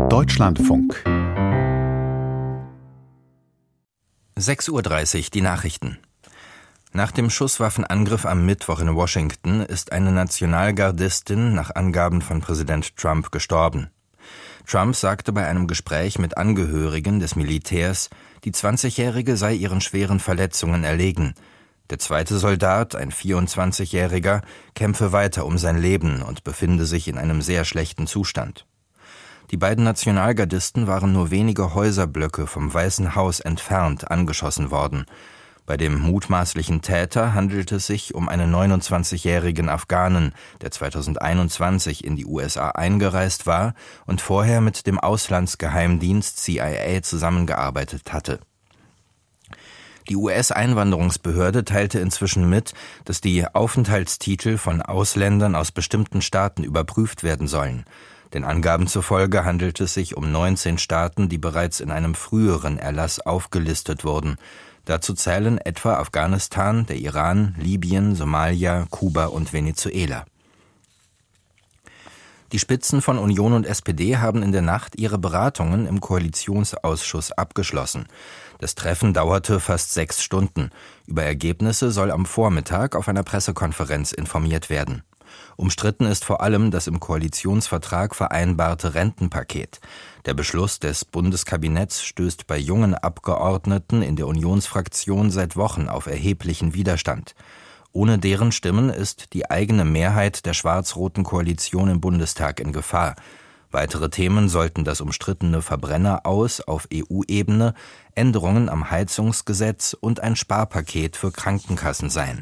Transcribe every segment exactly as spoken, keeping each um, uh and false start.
Deutschlandfunk. sechs Uhr dreißig, die Nachrichten. Nach dem Schusswaffenangriff am Mittwoch in Washington ist eine Nationalgardistin nach Angaben von Präsident Trump gestorben. Trump sagte bei einem Gespräch mit Angehörigen des Militärs, die zwanzigjährige sei ihren schweren Verletzungen erlegen. Der zweite Soldat, ein vierundzwanzigjähriger, kämpfe weiter um sein Leben und befinde sich in einem sehr schlechten Zustand. Die beiden Nationalgardisten waren nur wenige Häuserblöcke vom Weißen Haus entfernt angeschossen worden. Bei dem mutmaßlichen Täter handelt es sich um einen neunundzwanzigjährigen Afghanen, der zweitausendeinundzwanzig in die U S A eingereist war und vorher mit dem Auslandsgeheimdienst C I A zusammengearbeitet hatte. Die U S-Einwanderungsbehörde teilte inzwischen mit, dass die Aufenthaltstitel von Ausländern aus bestimmten Staaten überprüft werden sollen. Den Angaben zufolge handelt es sich um neunzehn Staaten, die bereits in einem früheren Erlass aufgelistet wurden. Dazu zählen etwa Afghanistan, der Iran, Libyen, Somalia, Kuba und Venezuela. Die Spitzen von Union und S P D haben in der Nacht ihre Beratungen im Koalitionsausschuss abgeschlossen. Das Treffen dauerte fast sechs Stunden. Über Ergebnisse soll am Vormittag auf einer Pressekonferenz informiert werden. Umstritten ist vor allem das im Koalitionsvertrag vereinbarte Rentenpaket. Der Beschluss des Bundeskabinetts stößt bei jungen Abgeordneten in der Unionsfraktion seit Wochen auf erheblichen Widerstand. Ohne deren Stimmen ist die eigene Mehrheit der schwarz-roten Koalition im Bundestag in Gefahr. Weitere Themen sollten das umstrittene Verbrenneraus auf E U-Ebene, Änderungen am Heizungsgesetz und ein Sparpaket für Krankenkassen sein.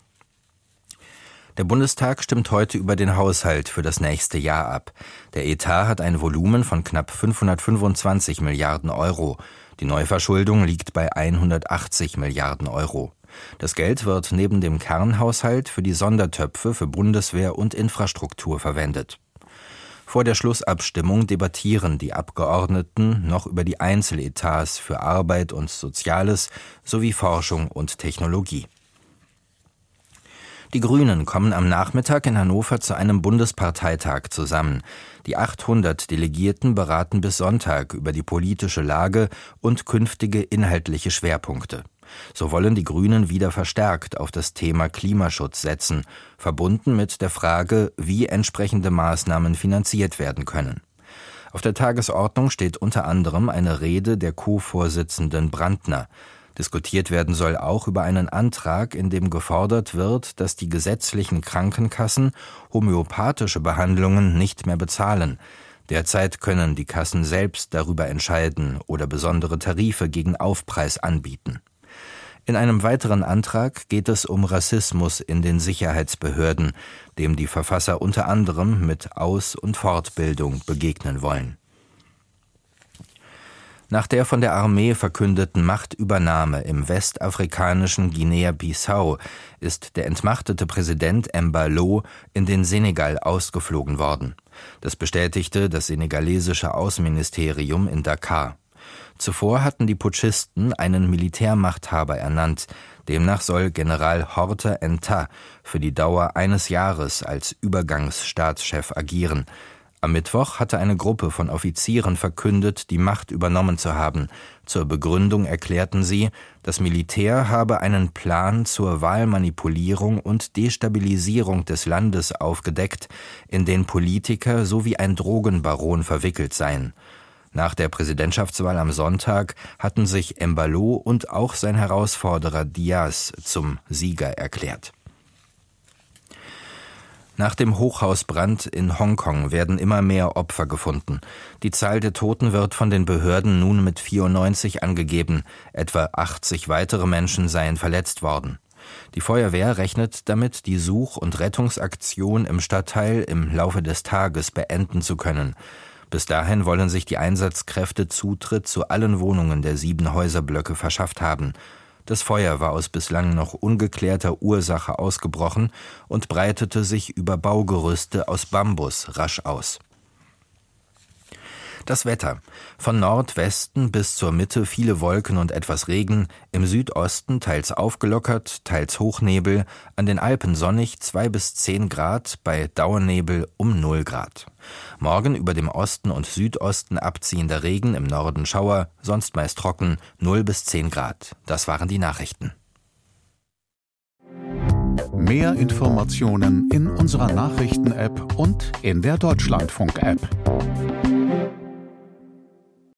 Der Bundestag stimmt heute über den Haushalt für das nächste Jahr ab. Der Etat hat ein Volumen von knapp fünfhundertfünfundzwanzig Milliarden Euro. Die Neuverschuldung liegt bei hundertachtzig Milliarden Euro. Das Geld wird neben dem Kernhaushalt für die Sondertöpfe für Bundeswehr und Infrastruktur verwendet. Vor der Schlussabstimmung debattieren die Abgeordneten noch über die Einzeletats für Arbeit und Soziales sowie Forschung und Technologie. Die Grünen kommen am Nachmittag in Hannover zu einem Bundesparteitag zusammen. Die achthundert Delegierten beraten bis Sonntag über die politische Lage und künftige inhaltliche Schwerpunkte. So wollen die Grünen wieder verstärkt auf das Thema Klimaschutz setzen, verbunden mit der Frage, wie entsprechende Maßnahmen finanziert werden können. Auf der Tagesordnung steht unter anderem eine Rede der Co-Vorsitzenden Brandner. Diskutiert werden soll auch über einen Antrag, in dem gefordert wird, dass die gesetzlichen Krankenkassen homöopathische Behandlungen nicht mehr bezahlen. Derzeit können die Kassen selbst darüber entscheiden oder besondere Tarife gegen Aufpreis anbieten. In einem weiteren Antrag geht es um Rassismus in den Sicherheitsbehörden, dem die Verfasser unter anderem mit Aus- und Fortbildung begegnen wollen. Nach der von der Armee verkündeten Machtübernahme im westafrikanischen Guinea-Bissau ist der entmachtete Präsident Embalo in den Senegal ausgeflogen worden. Das bestätigte das senegalesische Außenministerium in Dakar. Zuvor hatten die Putschisten einen Militärmachthaber ernannt. Demnach soll General Horta Enta für die Dauer eines Jahres als Übergangsstaatschef agieren. Am Mittwoch hatte eine Gruppe von Offizieren verkündet, die Macht übernommen zu haben. Zur Begründung erklärten sie, das Militär habe einen Plan zur Wahlmanipulierung und Destabilisierung des Landes aufgedeckt, in den Politiker sowie ein Drogenbaron verwickelt seien. Nach der Präsidentschaftswahl am Sonntag hatten sich Embalo und auch sein Herausforderer Diaz zum Sieger erklärt. Nach dem Hochhausbrand in Hongkong werden immer mehr Opfer gefunden. Die Zahl der Toten wird von den Behörden nun mit vierundneunzig angegeben. Etwa achtzig weitere Menschen seien verletzt worden. Die Feuerwehr rechnet damit, die Such- und Rettungsaktion im Stadtteil im Laufe des Tages beenden zu können. Bis dahin wollen sich die Einsatzkräfte Zutritt zu allen Wohnungen der sieben Häuserblöcke verschafft haben. Das Feuer war aus bislang noch ungeklärter Ursache ausgebrochen und breitete sich über Baugerüste aus Bambus rasch aus. Das Wetter. Von Nordwesten bis zur Mitte viele Wolken und etwas Regen, im Südosten teils aufgelockert, teils Hochnebel, an den Alpen sonnig zwei bis zehn Grad, bei Dauernebel um null Grad. Morgen über dem Osten und Südosten abziehender Regen, im Norden Schauer, sonst meist trocken, null bis zehn Grad. Das waren die Nachrichten. Mehr Informationen in unserer Nachrichten-App und in der Deutschlandfunk-App.